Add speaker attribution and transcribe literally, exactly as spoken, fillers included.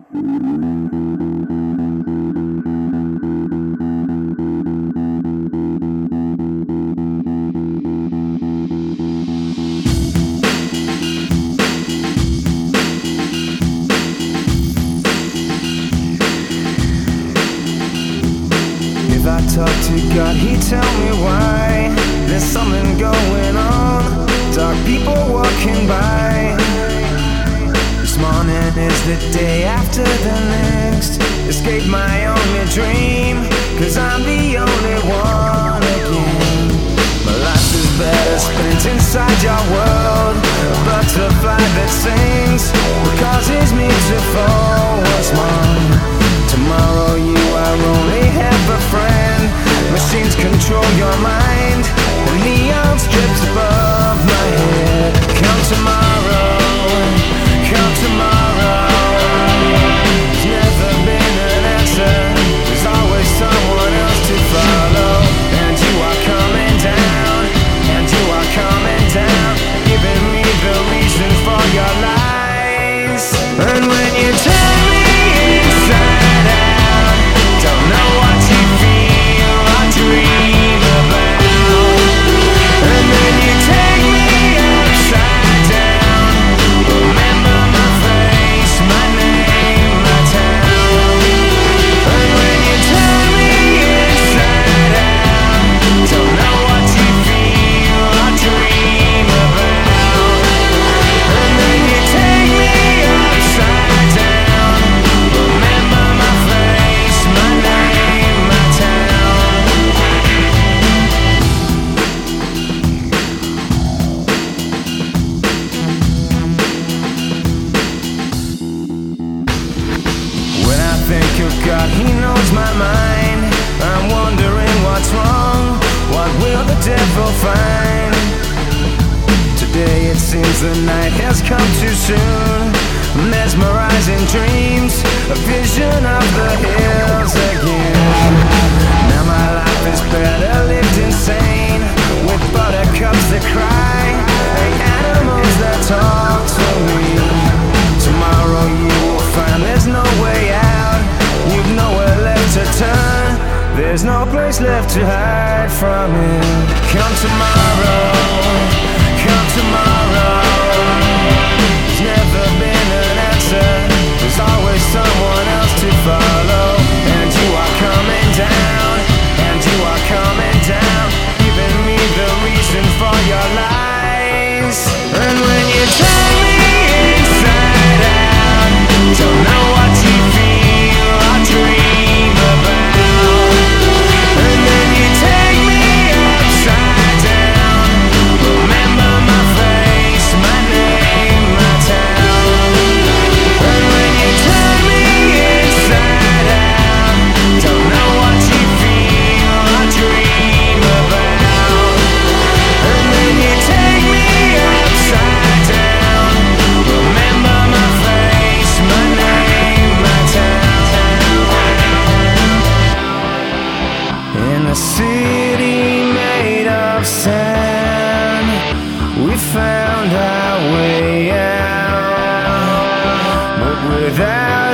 Speaker 1: If I talk to God, He'd tell me why. There's something going on, dark people walking by. This morning is the day after the next. Escape my only dream, cause I'm the only one again. My life is better spent inside your world. A butterfly that sings, causes me to fall once more. Tomorrow you are only half a friend. Machines control your mind, the neon strips above my head. Come tomorrow, come tomorrow. There's never been an answer, there's always someone else to follow. And you are coming down, and you are coming down, giving me the reason for your lies. And when you turn me inside out, don't know what you feel or dream about. And then you take me upside down. Remember my face, my name, my town. And when you turn me inside out, don't know what you feel or dream about. And then you take me upside down. Remember my face, my name, my town. When I think of God, He knows my mind. I'm wondering what's wrong, what will the devil find? Today it seems the night has come too soon. Mesmerizing dreams, a vision of the hills again. Now my life is better lived insane, with buttercups that cry and animals that talk to me. Tomorrow you will find there's no way out. You've nowhere left to turn, there's no place left to hide from it. Come tomorrow, come tomorrow. There's never been an answer, there's always someone else to follow. And you are coming down, and you are coming down, giving me the reason for your lies. And when you turn me inside out, don't know what you feel or dream about. And then you take me upside down. Remember my face, my name, my town. And when you turn me inside out, don't know what you feel or dream about. And then you take me upside down. Remember my face, my name, my town. In a city made of sand, we found our way out, but without